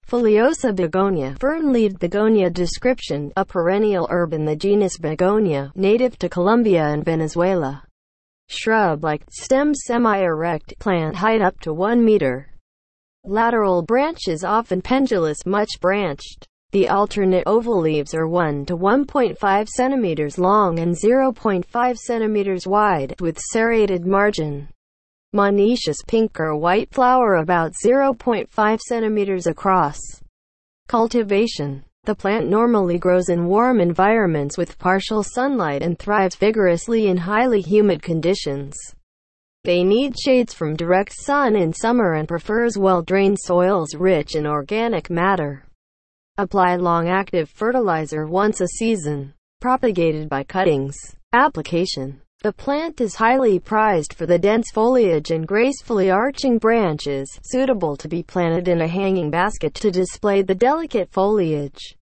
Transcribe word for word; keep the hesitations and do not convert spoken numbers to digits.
Foliosa begonia, fern-leaved begonia. Description: a perennial herb in the genus Begonia, native to Colombia and Venezuela. Shrub-like, stem semi-erect, plant height up to one meter. Lateral branches often pendulous, much branched. The alternate oval leaves are one to one point five centimeters long and zero point five centimeters wide, with serrated margin. Monoecious pink or white flower about zero point five centimeters across. Cultivation: the plant normally grows in warm environments with partial sunlight and thrives vigorously in highly humid conditions. They need shades from direct sun in summer and prefers well-drained soils rich in organic matter. Apply long-active fertilizer once a season. Propagated by cuttings. Application: the plant is highly prized for the dense foliage and gracefully arching branches, suitable to be planted in a hanging basket to display the delicate foliage.